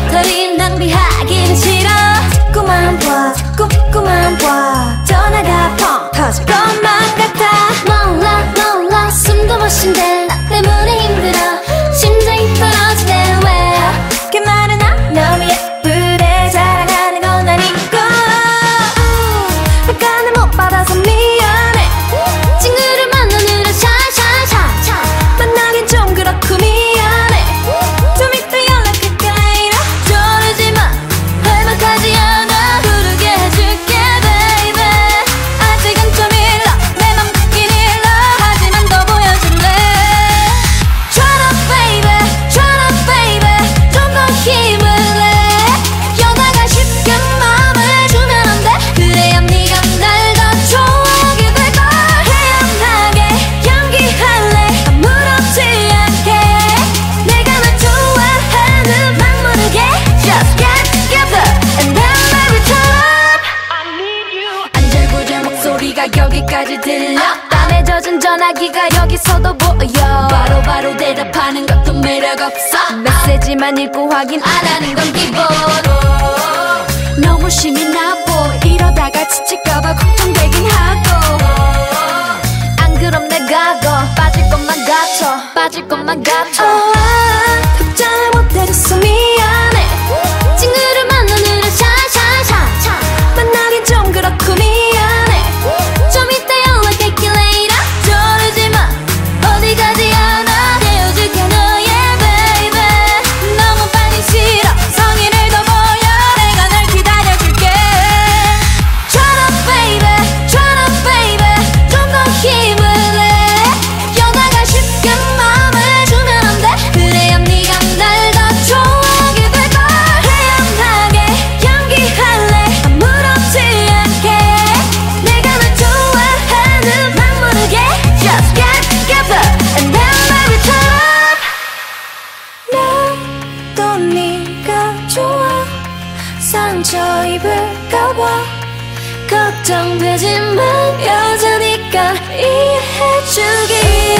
배터리 낭비하기는 싫어. 자꾸만 봐 자꾸만 봐 전화가 펑 터질 것만 같아. 몰라 몰라 숨도 못 쉰대. 나 때문에 힘들어 심장이 떨어지네. 왜 그 말은 너무 예쁘대. 자랑하는 건 아니고 약간은 못 받아서 미안해. 친구를 만나느라 샤샤샤 만나긴 좀 그렇고 미안해. 좀 이따 연락할게 later. 저러지마 할만하지 않아. 부르게 해줄게 baby. 아직은 좀 일러 내 맘 듣긴 일러. 하지만 더 보여줄래. Turn up baby turn up baby. 좀 더 힘을 내. 여자가 쉽게 마음을 주면 안 돼. 그래야 네가 날 더 좋아하게 될걸. 태연하게 연기할래 아무렇지 않게. 내가 널 좋아하는 막 모르게. Just get together and then baby turn up. I need you. 안절부절 목소리가 여기까지 들려. 땀에 젖은 전화기가 여기서도 보여. 바로바로 대답하는 것도 매력 없어. 메시지만 읽고 확인 안 하는 건 기본. 너무 심이 나보. 이러다가 지칠까봐 걱정되긴 하고. 안 그럼 내가 더 빠질 것만 같아. 빠질 것만 같아. 답장을 못해줘서 미안해. 친구를 만나느라 샤샤샤 만나긴 좀 그렇고 미안해. 좀 이따 연락할게 later. 저러지마 어디 가지 않아. 헤어질게 너의 baby. 너무 빨리 싫어 성의를 더 보여. 내가 널 기다려줄게. Turn up baby turn up baby. 좀 더 힘을 내. 여자가 쉽게 마음을 주면 안 돼. 그래야 네가 날 더 좋아하게 될걸. 태연하게 연기할래 아무렇지 않게. 내가 널 좋아하는 막 모르게. Just get together and then baby turn up. 나도 네가 좋아. 상처 입을까봐 걱정되지만 여자니까 이해해주기.